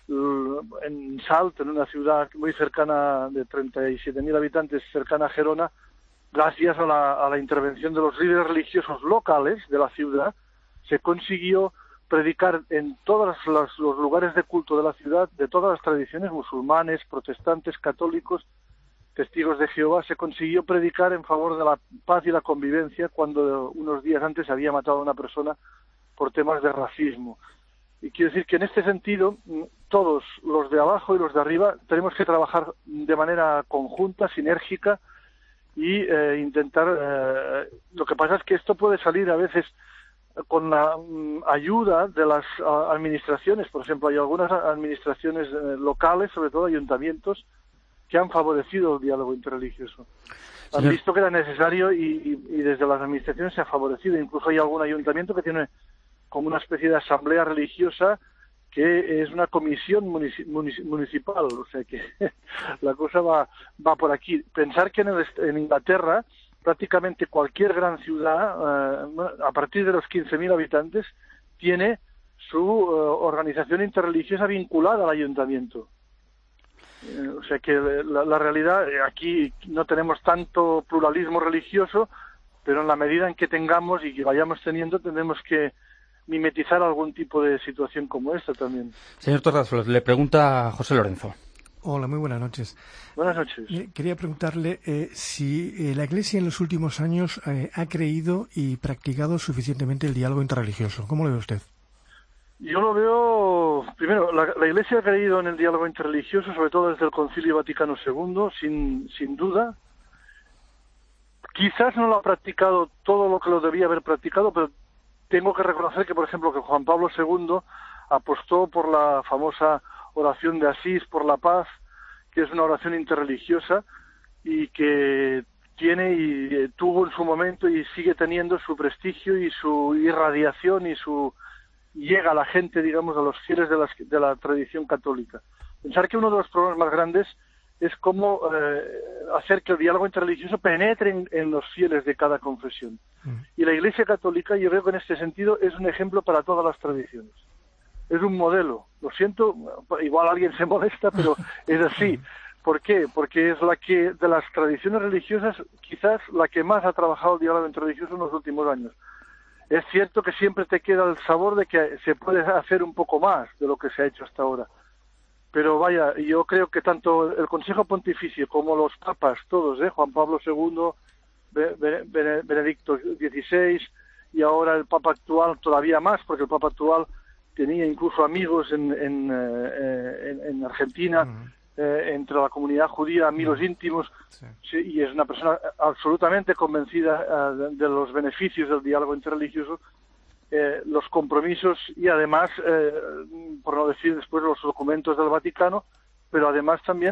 En Salt, en una ciudad muy cercana, de 37.000 habitantes, cercana a Gerona, gracias a la intervención de los líderes religiosos locales de la ciudad, se consiguió predicar en todos los lugares de culto de la ciudad, de todas las tradiciones, musulmanes, protestantes, católicos, testigos de Jehová. Se consiguió predicar en favor de la paz y la convivencia cuando unos días antes se había matado a una persona por temas de racismo. Y quiero decir que en este sentido, todos, los de abajo y los de arriba, tenemos que trabajar de manera conjunta, sinérgica, y intentar... lo que pasa es que esto puede salir a veces con la ayuda de las administraciones. Por ejemplo, hay algunas administraciones locales, sobre todo ayuntamientos, que han favorecido el diálogo interreligioso. Han visto que era necesario y desde las administraciones se ha favorecido. Incluso hay algún ayuntamiento que tiene como una especie de asamblea religiosa, que es una comisión municipal. O sea que la cosa va por aquí. Pensar que en Inglaterra prácticamente cualquier gran ciudad, a partir de los 15.000 habitantes, tiene su organización interreligiosa vinculada al ayuntamiento. O sea que la realidad, aquí no tenemos tanto pluralismo religioso, pero en la medida en que tengamos y que vayamos teniendo, tenemos que mimetizar algún tipo de situación como esta también. Señor Torradeflot, le pregunta José Lorenzo. Hola, muy buenas noches. Buenas noches. Quería preguntarle si la Iglesia en los últimos años ha creído y practicado suficientemente el diálogo interreligioso. ¿Cómo lo ve usted? Yo lo veo, primero, la Iglesia ha creído en el diálogo interreligioso, sobre todo desde el Concilio Vaticano II, sin duda. Quizás no lo ha practicado todo lo que lo debía haber practicado, pero tengo que reconocer que, por ejemplo, que Juan Pablo II apostó por la famosa oración de Asís por la paz, que es una oración interreligiosa y que tiene y tuvo en su momento y sigue teniendo su prestigio y su irradiación y llega a la gente, digamos, a los fieles de la tradición católica. Pensar que uno de los problemas más grandes es cómo hacer que el diálogo interreligioso penetre en los fieles de cada confesión. Y la Iglesia Católica, yo creo que en este sentido es un ejemplo para todas las tradiciones. Es un modelo. Lo siento, igual alguien se molesta, pero es así. ¿Por qué? Porque es la que, de las tradiciones religiosas, quizás la que más ha trabajado el diálogo interreligioso en los últimos años. Es cierto que siempre te queda el sabor de que se puede hacer un poco más de lo que se ha hecho hasta ahora. Pero vaya, yo creo que tanto el Consejo Pontificio como los papas, todos, Juan Pablo II, Benedicto XVI y ahora el Papa actual todavía más, porque el Papa actual tenía incluso amigos en Argentina, entre la comunidad judía, amigos íntimos, sí, y es una persona absolutamente convencida de los beneficios del diálogo interreligioso, los compromisos y además, por no decir después, los documentos del Vaticano, pero además también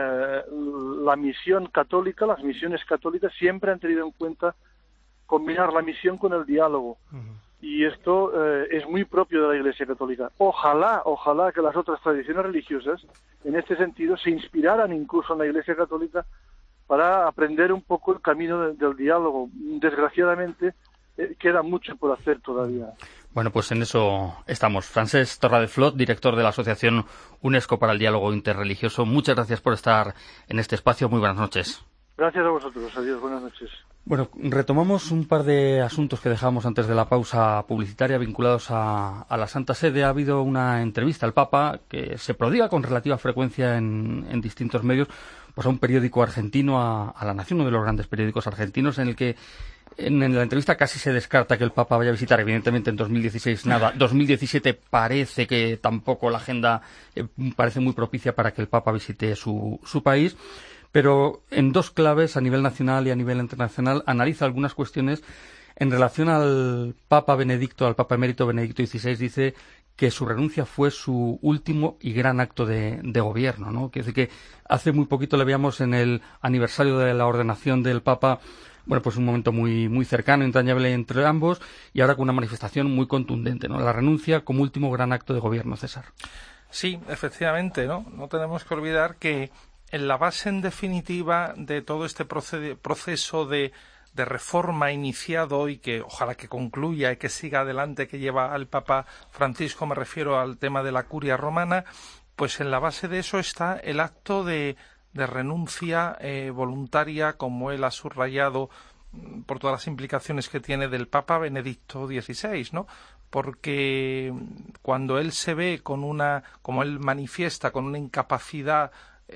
la misión católica, las misiones católicas siempre han tenido en cuenta combinar la misión con el diálogo. Y esto es muy propio de la Iglesia Católica. Ojalá que las otras tradiciones religiosas, en este sentido, se inspiraran incluso en la Iglesia Católica para aprender un poco el camino del diálogo. Desgraciadamente, queda mucho por hacer todavía. Bueno, pues en eso estamos. Francesc Torradeflot, director de la Asociación UNESCO para el Diálogo Interreligioso. Muchas gracias por estar en este espacio. Muy buenas noches. Gracias a vosotros. Adiós. Buenas noches. Bueno, retomamos un par de asuntos que dejábamos antes de la pausa publicitaria vinculados a la Santa Sede. Ha habido una entrevista al Papa que se prodiga con relativa frecuencia en distintos medios, pues a un periódico argentino, a La Nación, uno de los grandes periódicos argentinos, en el que en la entrevista casi se descarta que el Papa vaya a visitar, evidentemente en 2016 nada. 2017 parece que tampoco la agenda parece muy propicia para que el Papa visite su país. Pero en dos claves, a nivel nacional y a nivel internacional, analiza algunas cuestiones en relación al Papa emérito Benedicto XVI. Dice que su renuncia fue su último y gran acto de gobierno, ¿no? Que dice que hace muy poquito le veíamos en el aniversario de la ordenación del Papa, bueno, pues un momento muy, muy cercano, entrañable entre ambos, y ahora con una manifestación muy contundente, ¿no? La renuncia como último gran acto de gobierno, César. Sí, efectivamente, ¿no? No tenemos que olvidar que en la base, en definitiva, de todo este proceso de reforma iniciado y que ojalá que concluya y que siga adelante, que lleva al Papa Francisco, me refiero al tema de la curia romana, pues en la base de eso está el acto de renuncia voluntaria, como él ha subrayado por todas las implicaciones que tiene, del Papa Benedicto XVI, ¿no? Porque cuando él se ve como él manifiesta, con una incapacidad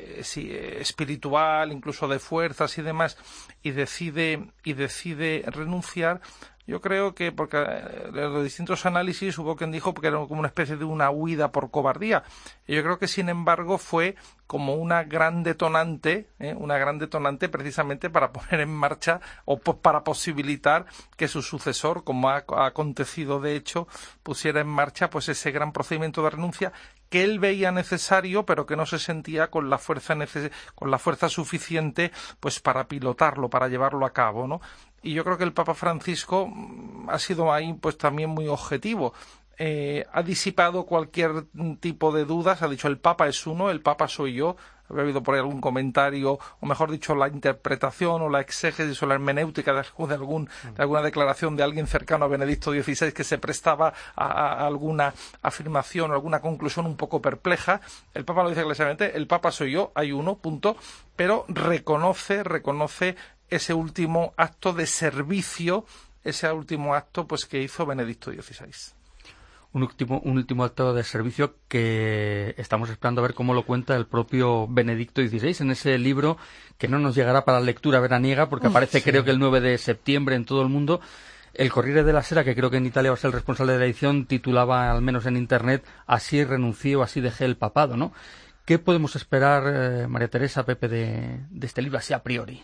espiritual, incluso de fuerzas y demás, y decide renunciar, yo creo que, porque en los distintos análisis hubo quien dijo que era como una especie de una huida por cobardía, y yo creo que sin embargo fue como una gran detonante precisamente para poner en marcha o para posibilitar que su sucesor, como ha acontecido de hecho, pusiera en marcha pues ese gran procedimiento de renuncia que él veía necesario, pero que no se sentía con la fuerza suficiente pues para pilotarlo, para llevarlo a cabo, ¿no? Y yo creo que el Papa Francisco ha sido ahí pues también muy objetivo. Ha disipado cualquier tipo de dudas, ha dicho el Papa es uno, el Papa soy yo. Había habido por ahí algún comentario, o mejor dicho, la interpretación o la exégesis o la hermenéutica de alguna declaración de alguien cercano a Benedicto XVI que se prestaba a alguna afirmación o alguna conclusión un poco perpleja. El Papa lo dice clarísimamente, el Papa soy yo, hay uno, punto, pero reconoce ese último acto de servicio, ese último acto pues que hizo Benedicto XVI. Un último acto de servicio que estamos esperando a ver cómo lo cuenta el propio Benedicto XVI en ese libro que no nos llegará para lectura veraniega porque aparece creo que el 9 de septiembre en todo el mundo. El Corriere della Sera, que creo que en Italia va a ser el responsable de la edición, titulaba, al menos en Internet, así renuncié o así dejé el papado, ¿no? ¿Qué podemos esperar, María Teresa, Pepe, de este libro así a priori?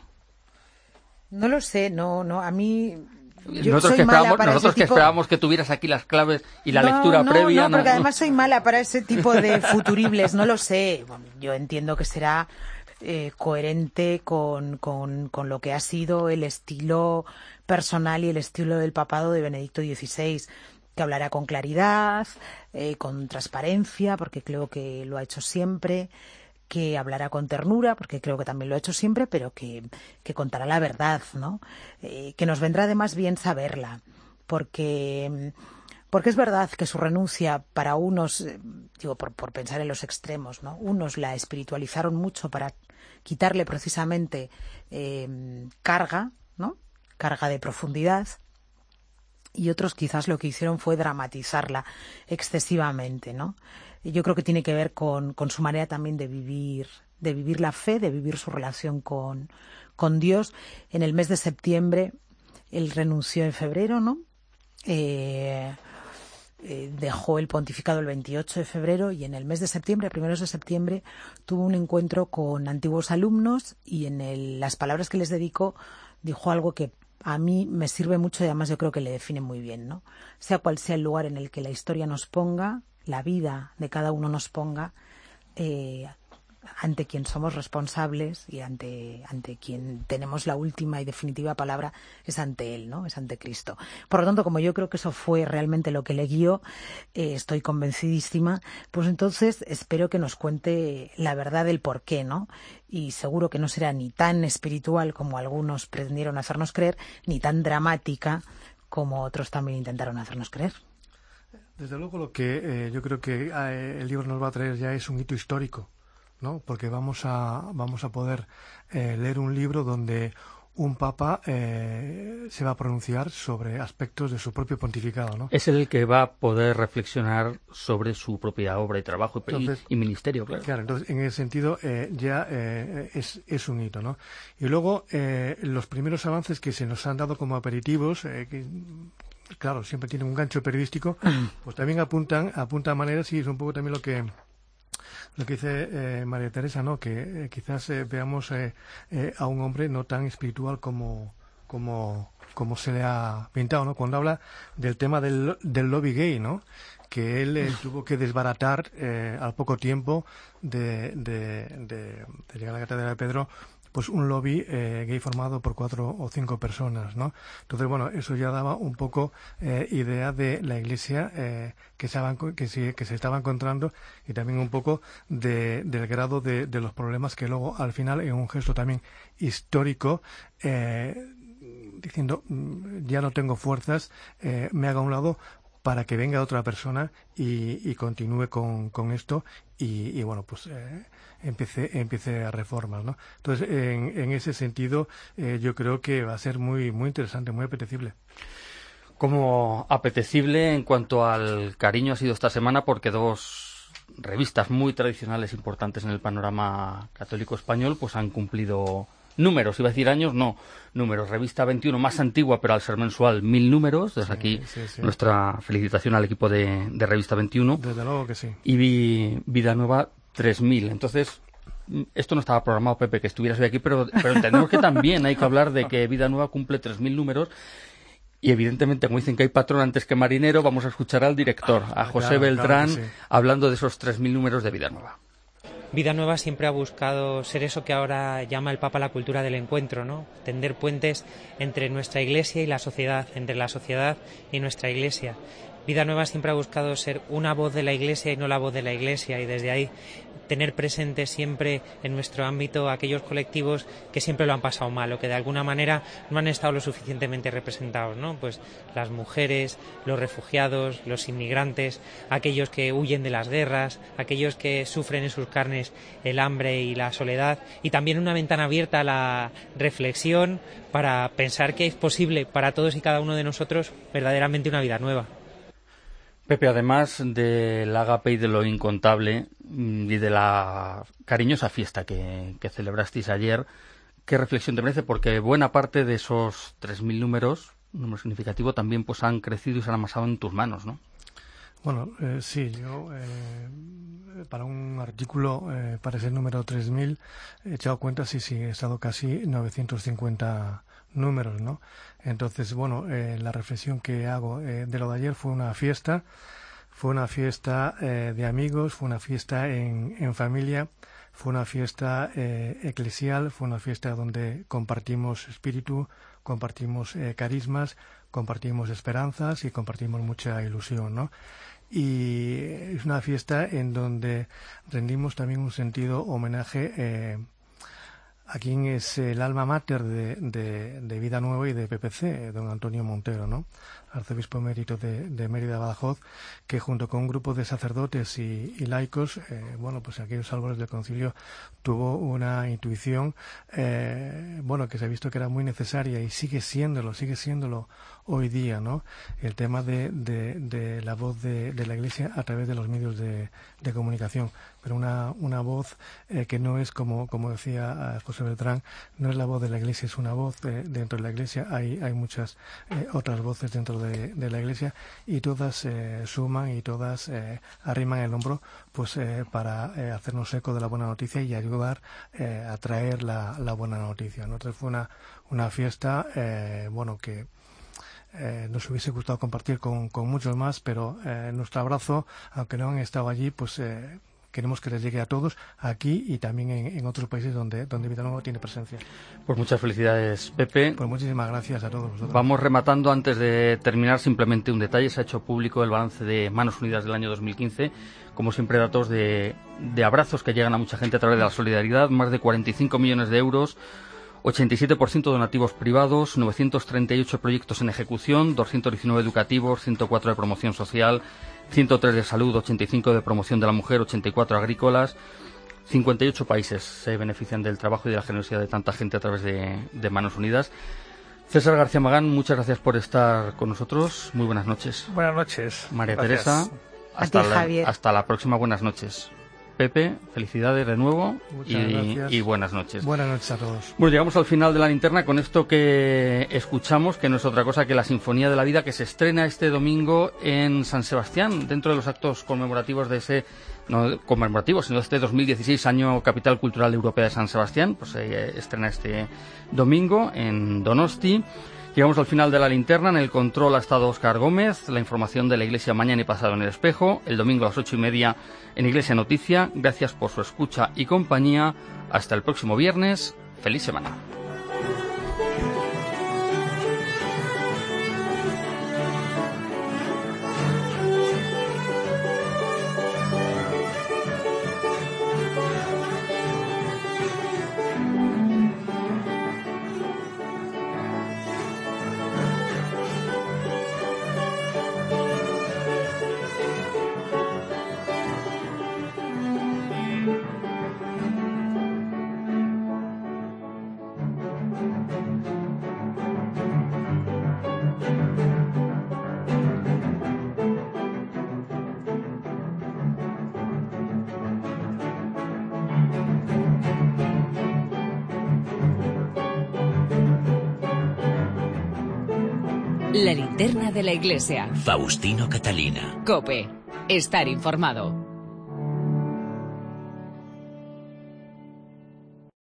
No lo sé, no, a mí... Nosotros que esperábamos que tuvieras aquí las claves y la lectura previa. No, porque además soy mala para ese tipo de futuribles, no lo sé. Bueno, yo entiendo que será coherente con lo que ha sido el estilo personal y el estilo del papado de Benedicto XVI, que hablará con claridad, con transparencia, porque creo que lo ha hecho siempre, que hablará con ternura, porque creo que también lo ha hecho siempre, pero que contará la verdad, ¿no? Que nos vendrá además bien saberla, porque es verdad que su renuncia para unos, por pensar en los extremos, ¿no? Unos la espiritualizaron mucho para quitarle precisamente carga, ¿no? Carga de profundidad, y otros quizás lo que hicieron fue dramatizarla excesivamente, ¿no? Yo creo que tiene que ver con su manera también de vivir la fe, de vivir su relación con Dios. En el mes de septiembre, él renunció en febrero, ¿no? Dejó el pontificado el 28 de febrero y en el mes de septiembre, a primeros de septiembre, tuvo un encuentro con antiguos alumnos y en las palabras que les dedicó dijo algo que a mí me sirve mucho y además yo creo que le define muy bien, ¿no? Sea cual sea el lugar en el que la historia nos ponga, la vida de cada uno nos ponga, ante quien somos responsables y ante quien tenemos la última y definitiva palabra es ante Él, ¿no? Es ante Cristo. Por lo tanto, como yo creo que eso fue realmente lo que le guió, estoy convencidísima, pues entonces espero que nos cuente la verdad del por qué, ¿no? Y seguro que no será ni tan espiritual como algunos pretendieron hacernos creer, ni tan dramática como otros también intentaron hacernos creer. Desde luego lo que yo creo que el libro nos va a traer ya es un hito histórico, ¿no? Porque vamos a poder leer un libro donde un papa se va a pronunciar sobre aspectos de su propio pontificado, ¿no? Es el que va a poder reflexionar sobre su propia obra y trabajo y ministerio, claro. Claro, entonces en ese sentido es un hito, ¿no? Y luego los primeros avances que se nos han dado como aperitivos, que claro, siempre tienen un gancho periodístico, pues también apuntan maneras, y es un poco también lo que dice María Teresa, ¿no? Que quizás veamos a un hombre no tan espiritual como se le ha pintado, ¿no? Cuando habla del tema del lobby gay, ¿no? Que él tuvo que desbaratar al poco tiempo de llegar a la Catedral de Pedro, pues un lobby gay formado por 4 o 5 personas, ¿no? Entonces, bueno, eso ya daba un poco idea de la Iglesia que se estaba encontrando, y también un poco del grado de los problemas que luego, al final, en un gesto también histórico, diciendo, ya no tengo fuerzas, me haga a un lado para que venga otra persona y continúe con esto y bueno, pues empiece a reformas, ¿no? Entonces, en ese sentido, yo creo que va a ser muy muy interesante, muy apetecible. Como apetecible en cuanto al cariño ha sido esta semana, porque 2 revistas muy tradicionales importantes en el panorama católico español pues han cumplido números, iba a decir años, no, números. Revista 21, más antigua, pero al ser mensual, 1000 números. Desde aquí nuestra felicitación al equipo de Revista 21. Desde luego que sí. Y Vida Nueva, 3000. Entonces, esto no estaba programado, Pepe, que estuvieras hoy aquí, pero entendemos que también hay que hablar de que Vida Nueva cumple 3000 números. Y evidentemente, como dicen que hay patrón antes que marinero, vamos a escuchar al director, a José Beltrán, hablando de esos 3000 números de Vida Nueva. Vida Nueva siempre ha buscado ser eso que ahora llama el Papa la cultura del encuentro, ¿no? Tender puentes entre nuestra Iglesia y la sociedad, entre la sociedad y nuestra Iglesia. Vida Nueva siempre ha buscado ser una voz de la Iglesia y no la voz de la Iglesia, y desde ahí tener presente siempre en nuestro ámbito aquellos colectivos que siempre lo han pasado mal o que de alguna manera no han estado lo suficientemente representados, ¿no? Pues las mujeres, los refugiados, los inmigrantes, aquellos que huyen de las guerras, aquellos que sufren en sus carnes el hambre y la soledad, y también una ventana abierta a la reflexión para pensar que es posible para todos y cada uno de nosotros verdaderamente una vida nueva. Pepe, además del ágape y de lo incontable y de la cariñosa fiesta que celebrasteis ayer, ¿qué reflexión te merece? Porque buena parte de esos 3000 números, un número significativo, también pues han crecido y se han amasado en tus manos, ¿no? Bueno, sí, yo para un artículo, para ese número 3000, he echado cuenta, sí, he estado casi 950 números, ¿no? Entonces, bueno, la reflexión que hago de lo de ayer fue una fiesta de amigos, fue una fiesta en familia, fue una fiesta eclesial, fue una fiesta donde compartimos espíritu, compartimos carismas, compartimos esperanzas y compartimos mucha ilusión, ¿no? Y es una fiesta en donde rendimos también un sentido homenaje a quien es el alma mater de Vida Nueva y de PPC, don Antonio Montero, ¿no? Arzobispo emérito de Mérida, Badajoz, que junto con un grupo de sacerdotes y laicos, bueno, pues en aquellos albores del concilio tuvo una intuición, bueno, que se ha visto que era muy necesaria y sigue siéndolo hoy día, ¿no? El tema de la voz de la Iglesia a través de los medios de comunicación, pero una voz que no es como decía José Beltrán, no es la voz de la Iglesia, es una voz dentro de la Iglesia. Hay muchas otras voces dentro de la Iglesia, y todas suman y todas arriman el hombro pues para hacernos eco de la buena noticia y ayudar a traer la buena noticia, ¿no? Entonces fue una fiesta bueno, que nos hubiese gustado compartir con muchos más, pero nuestro abrazo, aunque no han estado allí, pues queremos que les llegue a todos aquí y también en otros países donde Vida Nueva tiene presencia. Pues muchas felicidades, Pepe. Pues muchísimas gracias a todos vosotros. Vamos rematando. Antes de terminar, simplemente un detalle. Se ha hecho público el balance de Manos Unidas del año 2015. Como siempre, datos de abrazos que llegan a mucha gente a través de la solidaridad. Más de 45 millones de euros. 87% donativos privados, 938 proyectos en ejecución, 219 educativos, 104 de promoción social, 103 de salud, 85 de promoción de la mujer, 84 agrícolas, 58 países se benefician del trabajo y de la generosidad de tanta gente a través de Manos Unidas. César García Magán, muchas gracias por estar con nosotros. Muy buenas noches. Buenas noches. María Gracias. Teresa, hasta la próxima. Buenas noches. Pepe, felicidades de nuevo y buenas noches. Buenas noches a todos. Bueno, llegamos al final de la linterna con esto que escuchamos, que no es otra cosa que la Sinfonía de la Vida, que se estrena este domingo en San Sebastián, dentro de los actos conmemorativos de ese, no conmemorativos, sino de este 2016, Año Capital Cultural Europea de San Sebastián. Pues se estrena este domingo en Donosti. Llegamos al final de la linterna. En el control ha estado Óscar Gómez. La información de la Iglesia mañana y pasado en El Espejo. El domingo a las 8:30 en Iglesia Noticia. Gracias por su escucha y compañía. Hasta el próximo viernes. Feliz semana. La linterna de la iglesia. Faustino Catalina. COPE. Estar informado.